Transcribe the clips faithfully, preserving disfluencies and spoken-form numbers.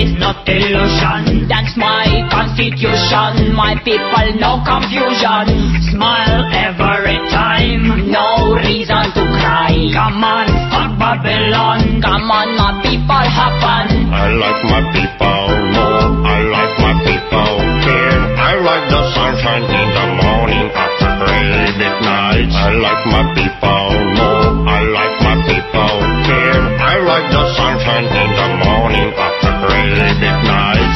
is not illusion. That's my constitution. My people, no confusion. Smile every time, no reason to cry. Come on, fuck Babylon. Come on, my people, have fun. I like my people, no, I like my people here. I like the sunshine in the morning after gray midnight. I like my people, no, I like my people here. I like the sunshine in the morning after gray midnight.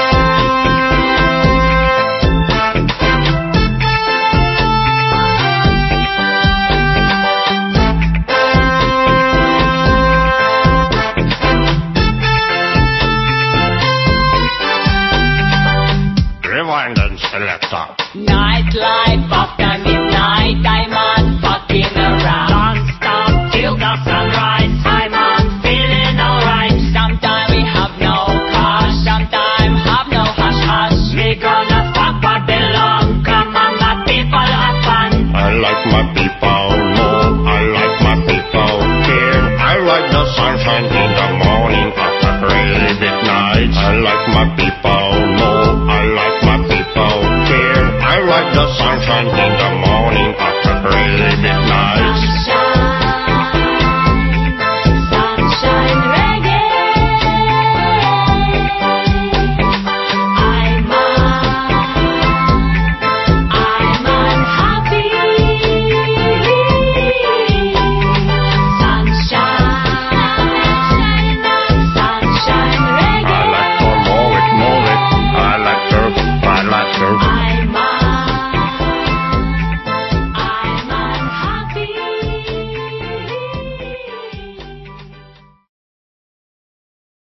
Rewind and selector. Nightlife after midnight, I'm on fucking around. Don't stop till the sunrise, I'm on feeling alright. Sometimes we have no cash, sometimes have no hush hush. We gonna fuck Babylon, come on my people, have fun. I like my people, no, I like my people here. I like the sunshine in the morning after gray midnight. I like my people, no, I like my people here. I like the sunshine in